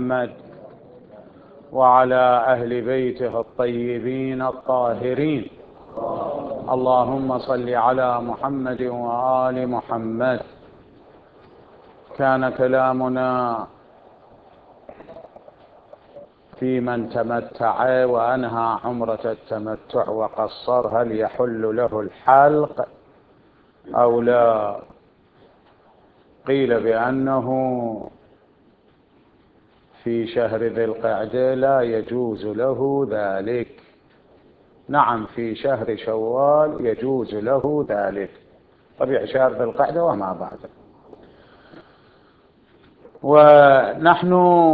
محمد وعلى أهل بيته الطيبين الطاهرين. اللهم صل على محمد وآل محمد. كان كلامنا في من تمتع وأنهى عمرة التمتع وقصر، هل يحل له الحلق أو لا؟ قيل بأنه في شهر ذي القعدة لا يجوز له ذلك. نعم، في شهر شوال يجوز له ذلك، ربيع شهر ذي القعدة وما بعده. ونحن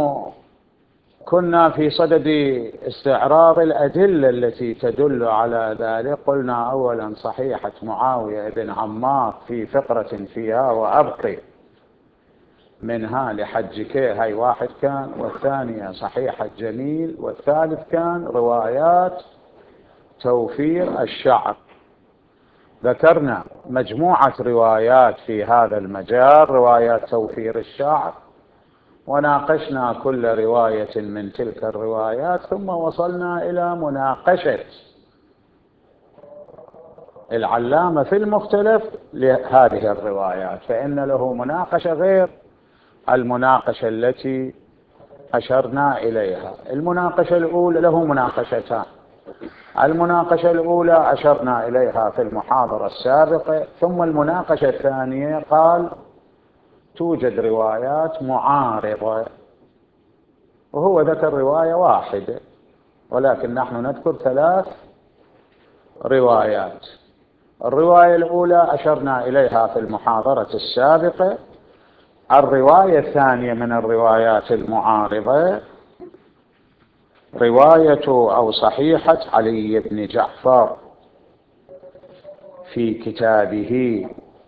كنا في صدد استعراض الأدلة التي تدل على ذلك. قلنا أولا صحيحة معاوية بن عمار في فقرة فيها وأبقي منها لحجك، هاي واحد كان، والثانية صحيحة جميل، والثالث كان روايات توفير الشعر. ذكرنا مجموعة روايات في هذا المجال، روايات توفير الشعر، وناقشنا كل رواية من تلك الروايات، ثم وصلنا إلى مناقشة العلامة في المختلف لهذه الروايات، فإن له مناقشة غير المناقشة التي أشرنا إليها. المناقشة الأولى له مناقشتان. المناقشة الأولى أشرنا إليها في المحاضرة السابقة، ثم المناقشة الثانية قال توجد روايات معارضة، وهو ذكر رواية واحدة، ولكن نحن نذكر 3 روايات. الرواية الأولى أشرنا إليها في المحاضرة السابقة. الرواية الثانية من الروايات المعارضة رواية أو صحيحة علي بن جعفر في كتابه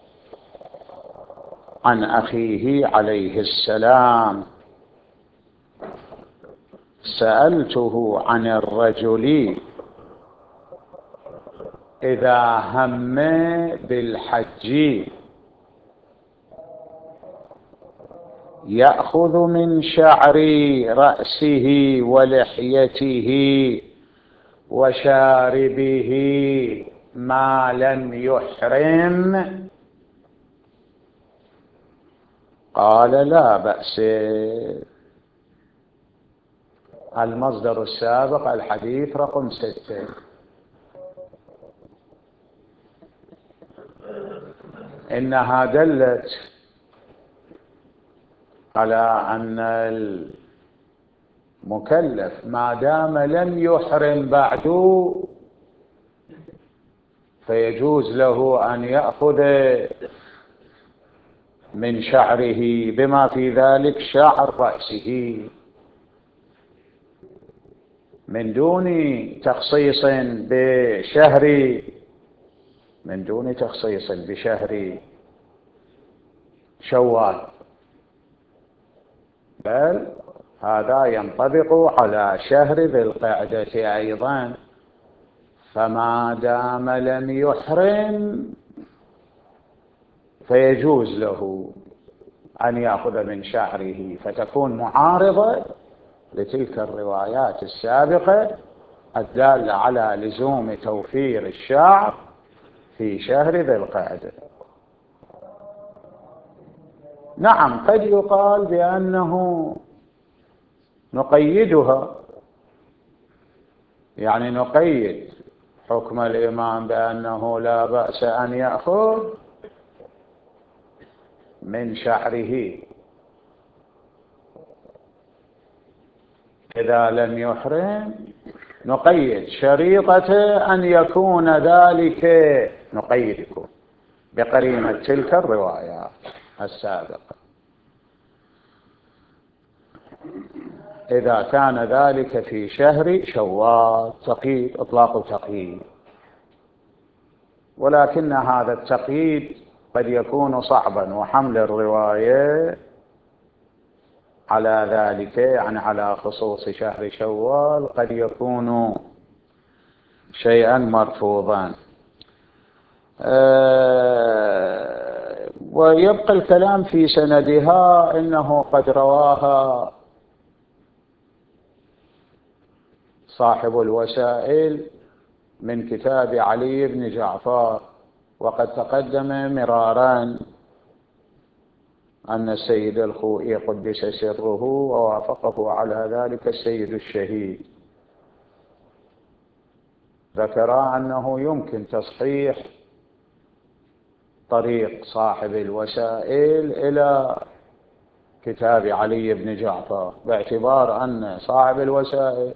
عن أخيه عليه السلام: سألته عن الرجل إذا هم بالحج يأخذ من شعر رأسه ولحيته وشاربه ما لم يحرم؟ قال لا بأس. المصدر السابق الحديث رقم 6. إنها دلت على أن المكلف ما دام لم يحرم بعد فيجوز له أن يأخذ من شعره بما في ذلك شعر رأسه من دون تخصيص بشهر شوال، بل هذا ينطبق على شهر ذي القعدة أيضا. فما دام لم يحرم فيجوز له أن يأخذ من شعره، فتكون معارضة لتلك الروايات السابقة الدالة على لزوم توفير الشعر في شهر ذي القعدة. نعم، قد يقال بأنه نقيدها، يعني نقيد حكم الإمام بأنه لا بأس أن يأخذ من شعره إذا لم يحرم. نقيد شريطة أن يكون ذلك، نقيدكم بقرينة تلك الروايات السابقة. إذا كان ذلك في شهر شوال، تقييد، إطلاق تقييد. ولكن هذا التقييد قد يكون صعبا، وحمل الرواية على ذلك، يعني على خصوص شهر شوال، قد يكون شيئا مرفوضا. ويبقى الكلام في سندها، إنه قد رواها صاحب الوسائل من كتاب علي بن جعفر، وقد تقدم مرارا أن السيد الخوئي قدس سره ووافقه على ذلك السيد الشهيد، ذكر أنه يمكن تصحيح طريق صاحب الوسائل إلى كتاب علي بن جعفر، باعتبار أن صاحب الوسائل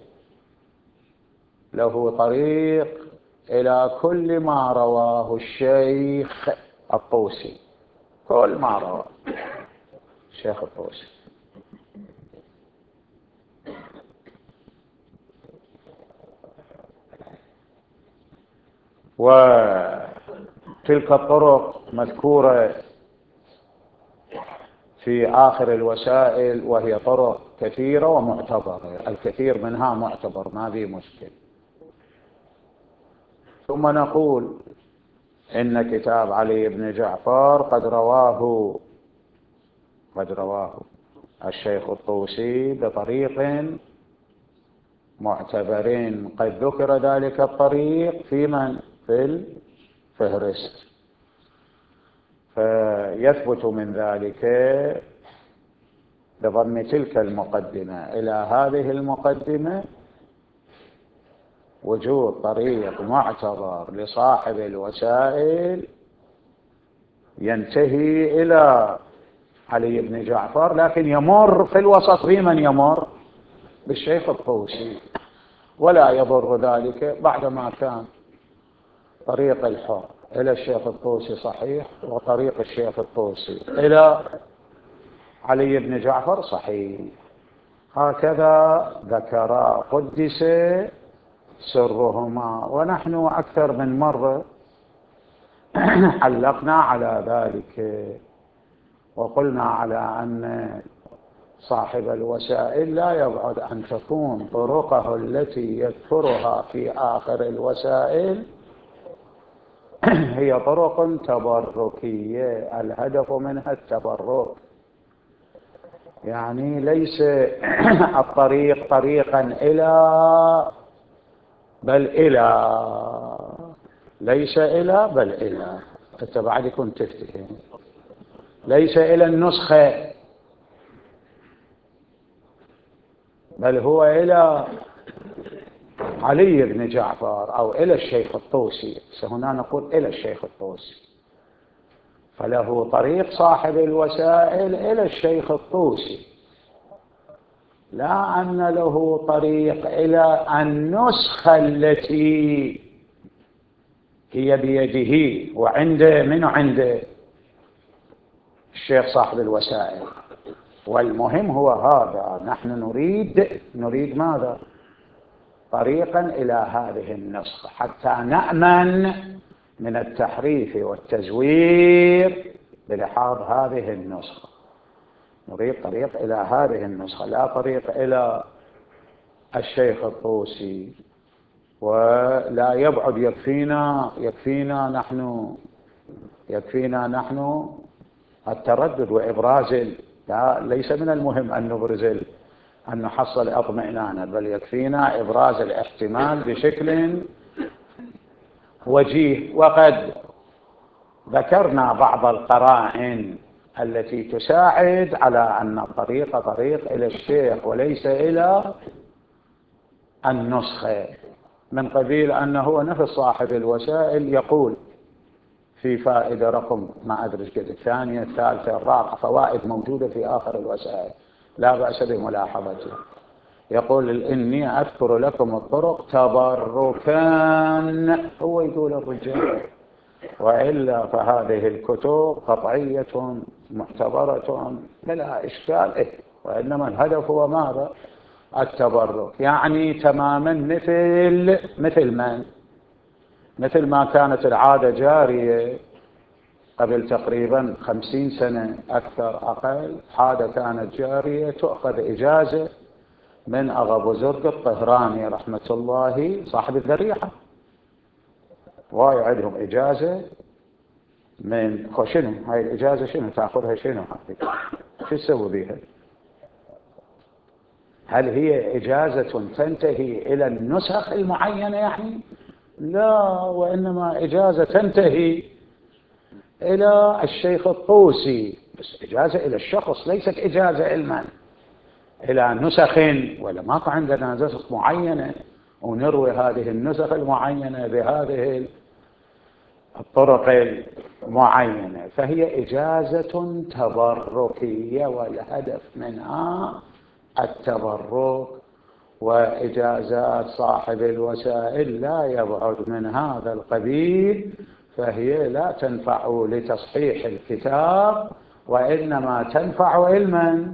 له طريق إلى كل ما رواه الشيخ الطوسي، كل ما رواه الشيخ الطوسي. وتلك الطرق مذكورة في آخر الوسائل، وهي طرق كثيرة ومعتبرة، الكثير منها معتبر ما في مشكل. ثم نقول إن كتاب علي بن جعفر قد رواه الشيخ الطوسي بطريق معتبر، قد ذكر ذلك الطريق في الفهرست، فيثبت من ذلك بضم تلك المقدمة إلى هذه المقدمة وجود طريق معتبر لصاحب الوسائل ينتهي إلى علي بن جعفر، لكن يمر في الوسط بمن يمر؟ بالشيخ الطوسي، ولا يضر ذلك بعدما كان طريق الحر إلى الشيخ الطوسي صحيح، وطريق الشيخ الطوسي إلى علي بن جعفر صحيح. هكذا ذكر قدس سرهما. ونحن أكثر من مرة علقنا على ذلك وقلنا على أن صاحب الوسائل لا يبعد أن تكون طرقه التي يذكرها في آخر الوسائل هي طرق تبركية، الهدف منها التبرك، يعني ليس الطريق طريقا إلى بل إلى، ليس إلى بل إلى، أنت بعد كنت تفتهم، ليس إلى النسخة بل هو إلى علي بن جعفر أو إلى الشيخ الطوسي. هنا نقول إلى الشيخ الطوسي، فله طريق صاحب الوسائل إلى الشيخ الطوسي، لا أن له طريق إلى النسخة التي هي بيده وعنده من عنده الشيخ صاحب الوسائل. والمهم هو هذا، نحن نريد ماذا؟ طريقا إلى هذه النسخة حتى نأمن من التحريف والتزوير بلحاظ هذه النسخة. نريد طريق إلى هذه النسخة، لا طريق إلى الشيخ الطوسي. ولا يبعد، يكفينا نحن التردد وإبراز لا، ليس من المهم أن نبرز أن نحصل اطمئنانا، بل يكفينا إبراز الاحتمال بشكل وجيه. وقد ذكرنا بعض القرائن التي تساعد على أن الطريق طريق إلى الشيخ وليس إلى النسخة، من قبيل أنه نفس صاحب الوسائل يقول في فائدة رقم ما أدري كده الثانية الثالثة الرابعة، فوائد موجودة في آخر الوسائل لا بأس بملاحظتها، يقول إني أذكر لكم الطرق تبركان، هو يقول الرجال، وإلا فهذه الكتب قطعية معتبرة بلا إشكال، وإنما الهدف هو ماذا؟ التبرك، يعني تماما مثل ما كانت العادة جارية قبل تقريبا 50 سنة أكثر أقل، عادة كانت جارية تأخذ إجازة من أغا بزرق الطهراني رحمة الله صاحب الذريعة، ويعدهم إجازة من شنو هاي الإجازة؟ شنو تأخذها؟ شنو شو تسوي بيها؟ هل هي إجازة تنتهي إلى النسخ المعينة يعني؟ لا، وإنما إجازة تنتهي إلى الشيخ الطوسي، بس إجازة إلى الشخص، ليست إجازة علما إلى نسخ، ولا ماكو عندنا نسخ معينة ونروي هذه النسخ المعينة بهذه الطرق المعينة، فهي إجازة تبركية، والهدف منها التبرك، وإجازات صاحب الوسائل لا يبعد من هذا القبيل، فهي لا تنفع لتصحيح الكتاب، وإنما تنفع علما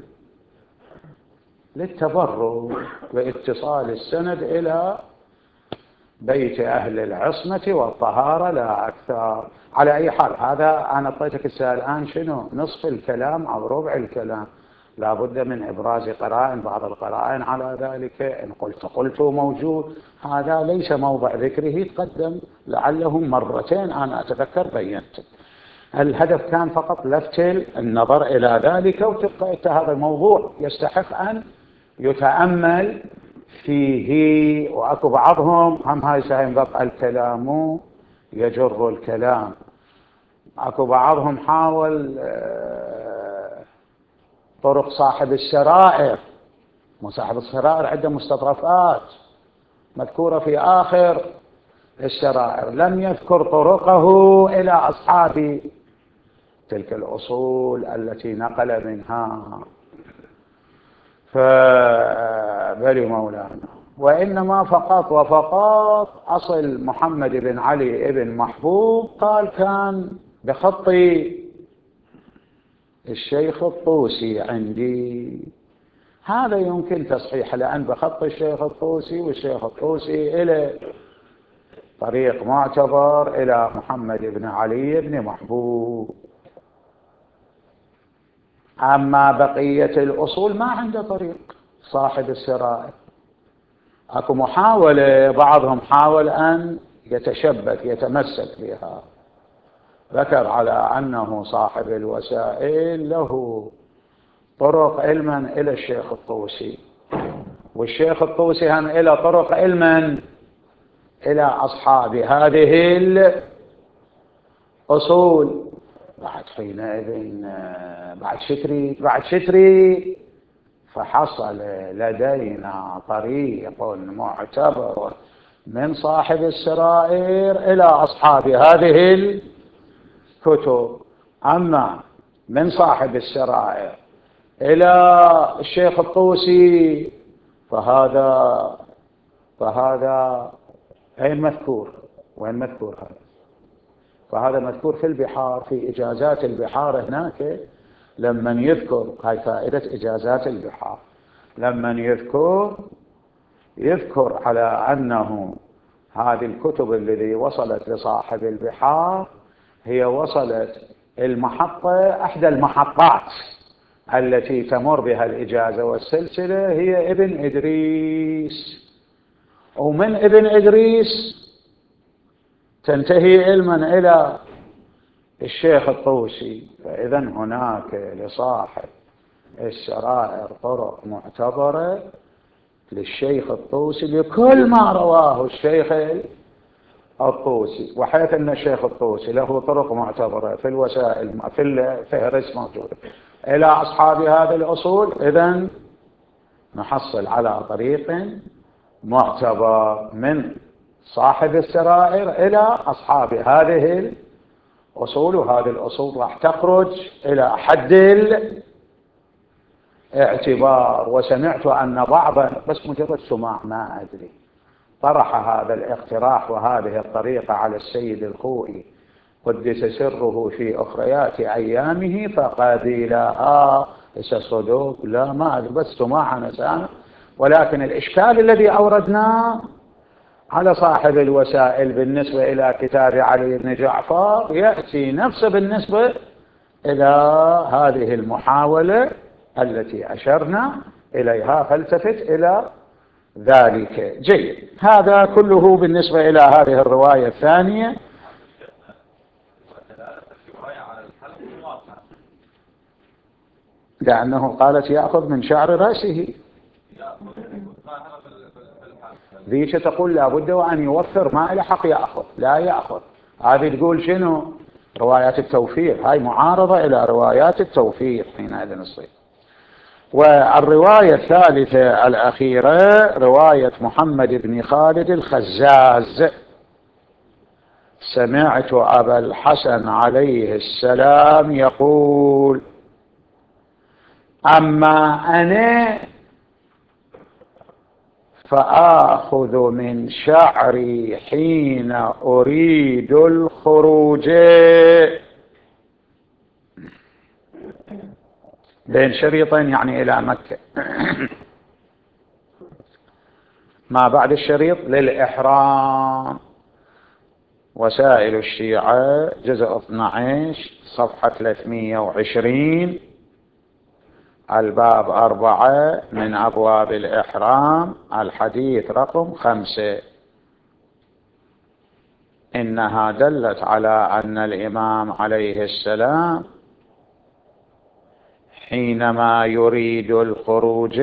للتبرك واتصال السند إلى بيت أهل العصمة والطهارة لا أكثر. على أي حال، هذا أنا أعطيتك الآن شنو؟ نصف الكلام أو ربع الكلام. لا بد من إبراز قرائن، بعض القرائن على ذلك، إن قلت موجود، هذا ليس موضع ذكره، تقدم لعله مرتين أنا أتذكر بينت. الهدف كان فقط لفت النظر إلى ذلك، وتبقى هذا الموضوع يستحق أن يتأمل فيه. وأكو بعضهم هم هاي ساهم قطع الكلام يجر الكلام، أكو بعضهم حاول طرق صاحب السرائر، وصاحب السرائر عنده مستطرفات مذكورة في آخر السرائر، لم يذكر طرقه إلى أصحاب تلك الأصول التي نقل منها، فبل مولانا، وإنما فقط وفقط أصل محمد بن علي بن محبوب قال كان بخط الشيخ الطوسي عندي، هذا يمكن تصحيحه، لأن بخط الشيخ الطوسي، والشيخ الطوسي إلى طريق معتبر إلى محمد بن علي بن محبوب. أما بقية الأصول ما عنده طريق صاحب السرائر، أكو محاولة، بعضهم حاول أن يتشبث يتمسك بها، ذكر على أنه صاحب الوسائل له طرق علما إلى الشيخ الطوسي، والشيخ الطوسي هم إلى طرق علما إلى أصحاب هذه الأصول. بعد حينئذ بعد شتري فحصل لدينا طريق معتبر من صاحب السرائر إلى أصحاب هذه الكتب. أما من صاحب السرائر إلى الشيخ الطوسي فهذا أين مذكور؟ وين مذكور هذا؟ فهذا مذكور في البحار، في إجازات البحار هناك، لمن يذكر، هاي فائدة إجازات البحار، لمن يذكر على أنه هذه الكتب التي وصلت لصاحب البحار هي وصلت المحطة، أحدى المحطات التي تمر بها الإجازة والسلسلة هي ابن إدريس، ومن ابن إدريس تنتهي علما إلى الشيخ الطوسي. فإذا هناك لصاحب السرائر طرق معتبرة للشيخ الطوسي لكل ما رواه الشيخ الطوسي، وحيث أن الشيخ الطوسي له طرق معتبرة في الوسائل في الفهرس موجودة إلى أصحاب هذه الأصول، إذن نحصل على طريق معتبر من صاحب السرائر إلى أصحاب هذه الأصول، وهذه الأصول راح تخرج إلى حد الاعتبار. وسمعت أن بعضا، بس مجرد سماع ما أدري، طرح هذا الاقتراح وهذه الطريقة على السيد الخوئي قدس سره في أخريات أيامه فقبلها. صدوق؟ لا ما أدري، بس سماع أنا سامع. ولكن الإشكال الذي أوردناه على صاحب الوسائل بالنسبة إلى كتاب علي بن جعفر يأتي نفسه بالنسبة إلى هذه المحاولة التي أشرنا إليها، فالتفت إلى ذلك. جيد، هذا كله بالنسبة إلى هذه الرواية الثانية. لأنه قالت يأخذ من شعر رأسه، ذيك تقول لابد وأن يوفر ما له حق يأخذ، لا يأخذ. هذه تقول شنو؟ روايات التوفير، هاي معارضة إلى روايات التوفير حينئذ نصير. والرواية الثالثة الأخيرة رواية محمد بن خالد الخزاز: سمعت أبا الحسن عليه السلام يقول: أما أنا فآخذ من شعري حين أريد الخروج. بين شريطين يعني إلى مكة. ما بعد الشريط للإحرام. وسائل الشيعة جزء 12 صفحة 320 الباب 4 من أبواب الإحرام الحديث رقم 5. إنها دلت على أن الإمام عليه السلام حينما يريد الخروج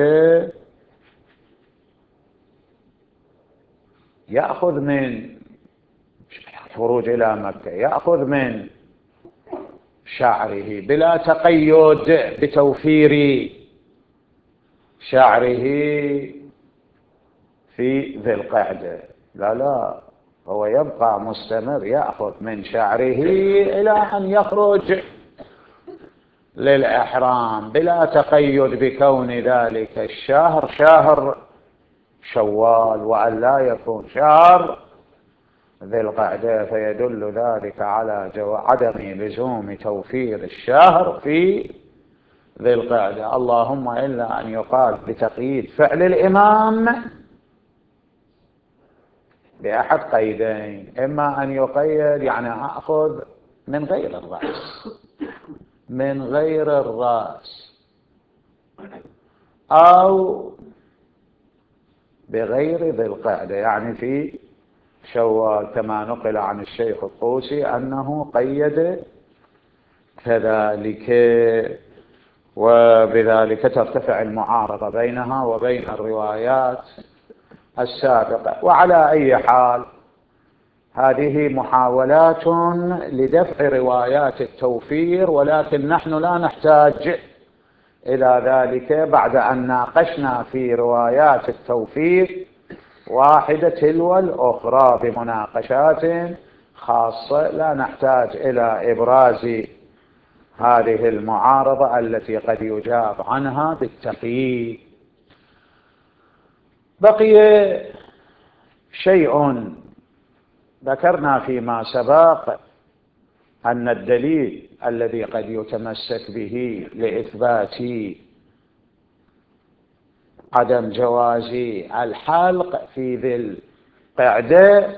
يأخذ من خروج إلى مكة، يأخذ من شعره بلا تقيد بتوفير شعره في ذي القعدة. لا، هو يبقى مستمر يأخذ من شعره إلى أن يخرج للإحرام بلا تقيد بكون ذلك الشهر شهر شوال وأن لا يكون شهر ذي القعدة، فيدل ذلك على عدم لزوم توفير الشهر في ذي القعدة. اللهم إلا أن يقال بتقييد فعل الإمام بأحد قيدين: إما أن يقيد يعني أخذ من غير الرأس، من غير الرأس، أو بغير ذي القعدة يعني في شوال، كما نقل عن الشيخ الطوسي أنه قيد كذلك. وبذلك ترتفع المعارضة بينها وبين الروايات السابقة. وعلى أي حال هذه محاولات لدفع روايات التوفير، ولكن نحن لا نحتاج إلى ذلك بعد أن ناقشنا في روايات التوفير واحدة تلو الأخرى بمناقشات خاصة. لا نحتاج إلى إبراز هذه المعارضة التي قد يجاب عنها بالتقييد. بقي شيء ذكرنا فيما سبق أن الدليل الذي قد يتمسك به لإثبات عدم جواز الحلق في ذي القعدة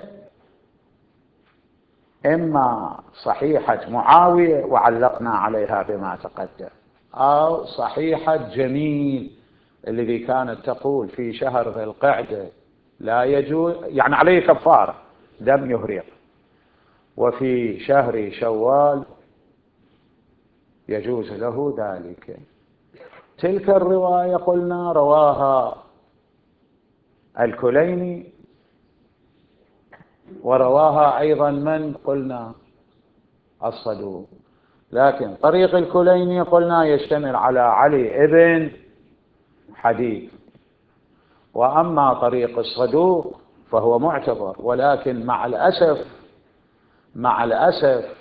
إما صحيحة معاوية وعلقنا عليها بما تقدم، أو صحيحة جميل الذي كانت تقول في شهر ذي القعدة لا يجوز يعني عليه كفارة دم يهريق، وفي شهر شوال يجوز له ذلك. تلك الرواية قلنا رواها الكليني، ورواها أيضا من قلنا الصدوق، لكن طريق الكليني قلنا يشتمل على علي ابن حديد، وأما طريق الصدوق فهو معتبر، ولكن مع الأسف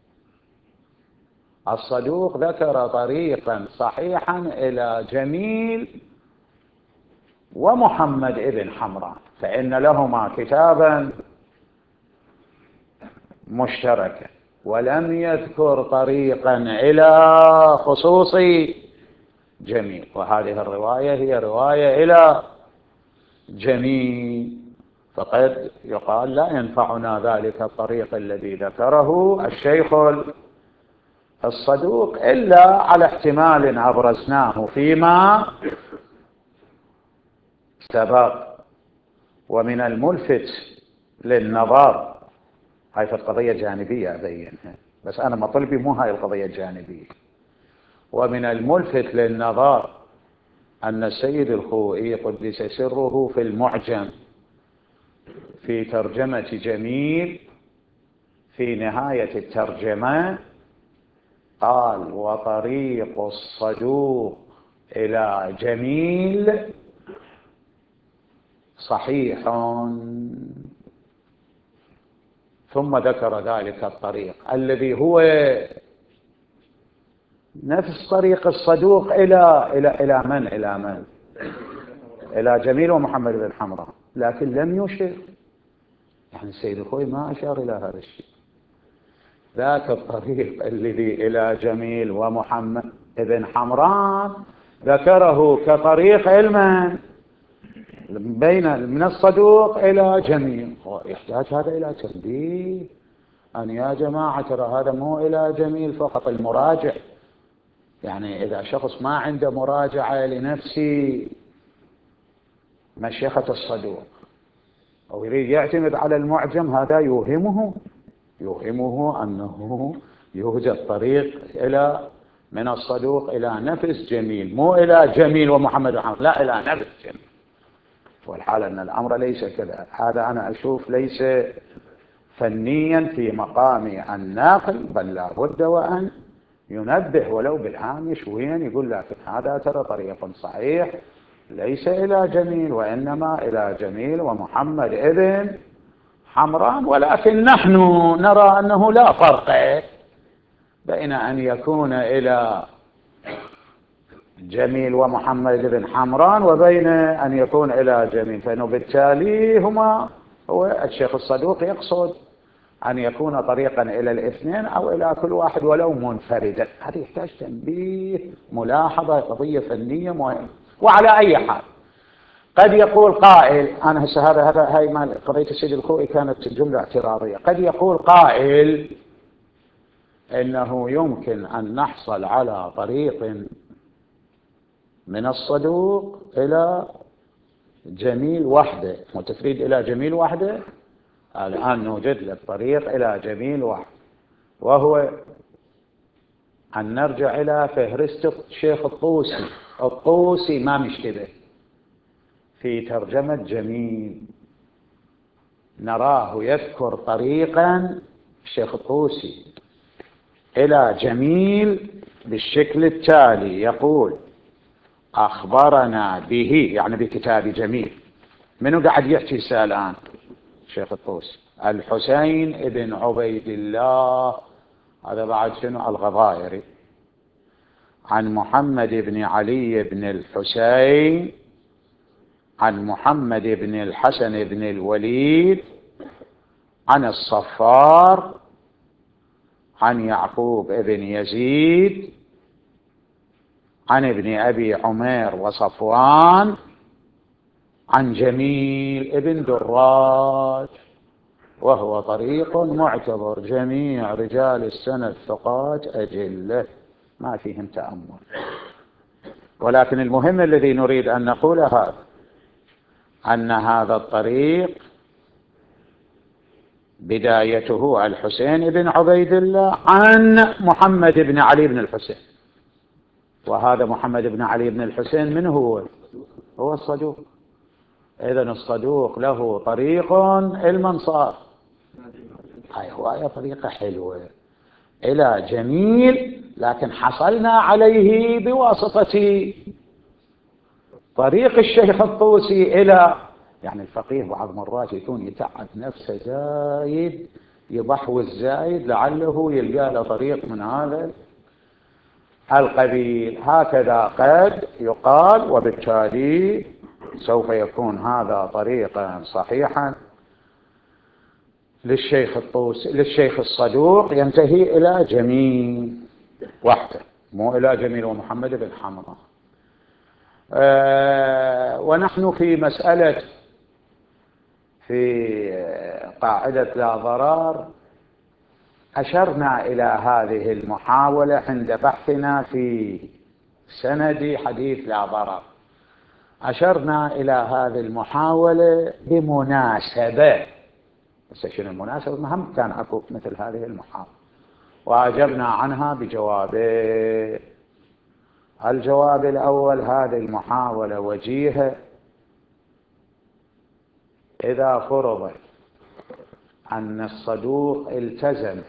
الصدوق ذكر طريقا صحيحا إلى جميل ومحمد ابن حمران، فإن لهما كتابا مشتركا، ولم يذكر طريقا إلى خصوص جميل، وهذه الرواية هي رواية إلى جميل، فقد يقال لا ينفعنا ذلك الطريق الذي ذكره الشيخ الصدوق إلا على احتمال أبرزناه فيما سبق. ومن الملفت للنظر، هاي في القضية الجانبية أبينها، بس أنا مطلبي مو هاي القضية الجانبية. ومن الملفت للنظر أن السيد الخوئي قدس سره في المعجم في ترجمة جميل في نهاية الترجمة قال: وطريق الصدوق إلى جميل صحيح. ثم ذكر ذلك الطريق الذي هو نفس طريق الصدوق إلى من؟ إلى جميل ومحمد بن حمراء، لكن لم يشر. يعني السيد الخوئي ما أشار إلى هذا الشيء. ذاك الطريق الذي إلى جميل ومحمد بن حمراء ذكره كطريق علما من الصدوق إلى جميل. يحتاج هذا إلى تنبيه أن يا جماعة ترى هذا مو إلى جميل فقط المراجع. يعني إذا شخص ما عنده مراجعة لنفسه مشيخة الصدوق أو يريد يعتمد على المعجم، هذا يوهمه أنه يوجد طريق من الصدوق إلى نفس جميل، مو إلى جميل ومحمد وحمد، لا، إلى نفس جميل. والحال أن الأمر ليس كذا. هذا أنا أشوف ليس فنيا في مقام الناقل، بل لا بد وأن ينبه ولو بالهامش وين يقول لك هذا ترى طريق صحيح ليس إلى جميل وإنما إلى جميل ومحمد ابن حمران. ولكن نحن نرى أنه لا فرق بين أن يكون إلى جميل ومحمد بن حمران وبين أن يكون إلى جميل، فإنه بالتالي هو الشيخ الصدوق يقصد أن يكون طريقا إلى الاثنين أو إلى كل واحد ولو منفردا. هذا يحتاج تنبيه، ملاحظة، قضية فنية مهمة. وعلى أي حال قد يقول قائل، أنا هاي قضية السيد الخوئي كانت جملة اعتراضية، قد يقول قائل إنه يمكن أن نحصل على طريق من الصدوق إلى جميل وحده، وتفريد إلى جميل وحده. الآن نوجد لك طريق إلى جميل وحده، وهو أن نرجع إلى فهرست الشيخ الطوسي ما مشتبه في ترجمة جميل، نراه يذكر طريقا الشيخ الطوسي إلى جميل بالشكل التالي: يقول: أخبرنا به، يعني بكتاب جميل. منو قاعد يحكي الآن؟ الشيخ الطوسي. الحسين ابن عبيد الله، هذا بعد شنو؟ الغضائري. عن محمد بن علي بن الحسين عن محمد بن الحسن بن الوليد عن الصفار عن يعقوب بن يزيد عن ابن أبي عمير وصفوان عن جميل ابن دراج، وهو طريق معتبر، جميع رجال السند ثقات أجلة ما فيهم تأمل. ولكن المهم الذي نريد أن نقوله أن هذا الطريق بدايته الحسين بن عبيد الله عن محمد بن علي بن الحسين، وهذا محمد بن علي بن الحسين من هو الصدوق. إذن الصدوق له طريق علما صار، هاي طريقة حلوة إلى جميل، لكن حصلنا عليه بواسطة طريق الشيخ الطوسي إلى، يعني الفقيه بعض مرات يكون يتعب نفسه زايد، يضحوي الزايد لعله يلقى له طريق من هذا القبيل. هكذا قد يقال، وبالتالي سوف يكون هذا طريقا صحيحا للشيخ الصدوق ينتهي إلى جميل وحده، مو إلى جميل ومحمد بن حمراء. ونحن في مسألة في قاعدة لا ضرر أشرنا إلى هذه المحاولة عند بحثنا في سند حديث لا ضرر. أشرنا إلى هذه المحاولة بمناسبة، بس شنو المناسبة؟ مهم كان أكو مثل هذه المحاولة، وأجبنا عنها بجوابين. الجواب الأول: هذه المحاولة وجيهة إذا فرض أن الصدوق التزم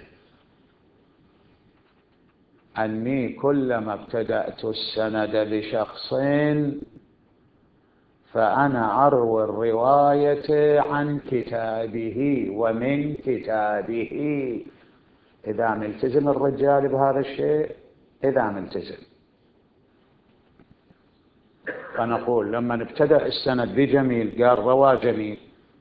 أني كلما ابتدأت السند بشخص فأنا أروي الرواية عن كتابه ومن كتابه. إذا ملتزم الرجال بهذا الشيء، إذا ملتزم، فنقول لما ابتدأ السند بجميل قال روى جميل،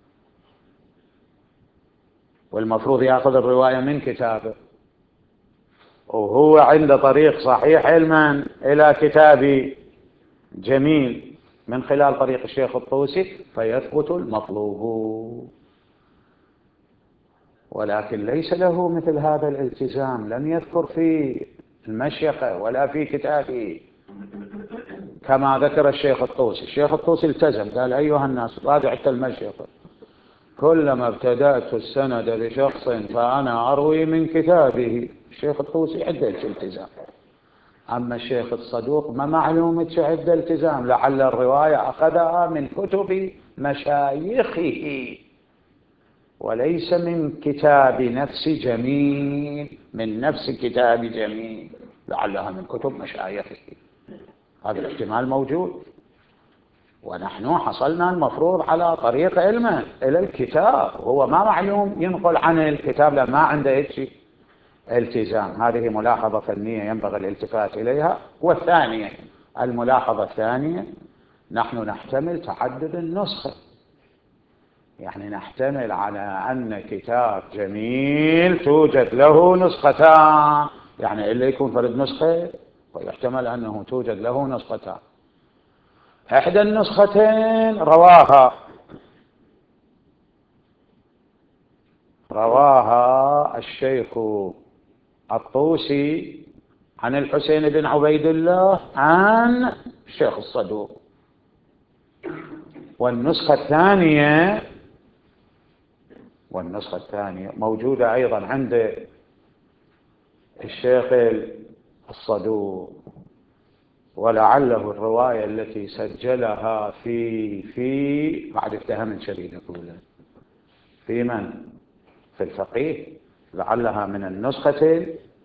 والمفروض يأخذ الرواية من كتابه، وهو عنده طريق صحيح علما إلى كتاب جميل من خلال طريق الشيخ الطوسي، فيثبت المطلوب. ولكن ليس له مثل هذا الالتزام، لم يذكر في المشيخة ولا في كتابه كما ذكر الشيخ الطوسي. الشيخ الطوسي التزم، قال أيها الناس راجعت المشيخة، كلما ابتدأت السند بشخص فأنا أروي من كتابه. الشيخ الطوسي عنده التزام. أما الشيخ الصدوق ما معلومة عنده التزام، لعل الرواية أخذها من كتب مشايخه وليس من كتاب نفس جميل، من نفس كتاب جميل، لعلها من كتب مشايخه. هذا الاحتمال موجود، ونحن حصلنا المفروض على طريق علمه إلى الكتاب، وهو ما معلوم ينقل عن الكتاب لما عنده هيك التزام. هذه ملاحظة فنية ينبغي الالتفات إليها. والثانية، الملاحظة الثانية، نحن نحتمل تعدد النسخة، يعني نحتمل على أن كتاب جميل توجد له نسختان، يعني اللي يكون فرد نسخة ويحتمل أنه توجد له نسختان. إحدى النسختين رواها الشيخ الطوسي عن الحسين بن عبيد الله عن الشيخ الصدوق، والنسخة الثانية موجودة أيضا عند الشيخ الصدوق، ولعله الرواية التي سجلها في بعد اتهام شديد يقول في من؟ في الفقيه، لعلها من النسخة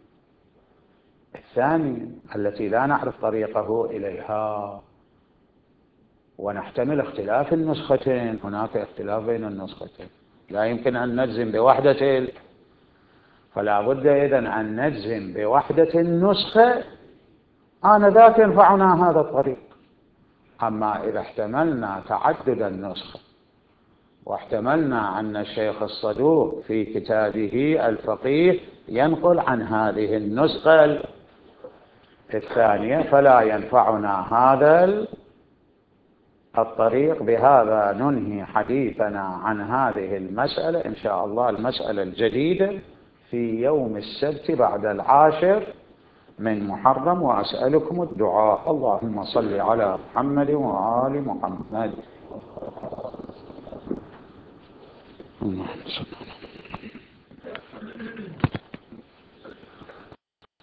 الثانية التي لا نعرف طريقه إليها. ونحتمل اختلاف النسختين، هناك اختلاف بين النسختين، لا يمكن أن نجزم بوحدة، فلا بد إذن أن نجزم بوحدة النسخة، آنذاك ينفعنا هذا الطريق. أما إذا احتملنا تعدد النسخة واحتملنا أن الشيخ الصدوق في كتابه الفقيه ينقل عن هذه النسخة الثانية، فلا ينفعنا هذا الطريق. بهذا ننهي حديثنا عن هذه المسألة إن شاء الله، المسألة الجديدة في يوم السبت بعد 10 من محرم. وأسألكم الدعاء. اللهم صل على محمد وآل محمد. اللهم صل على محمد.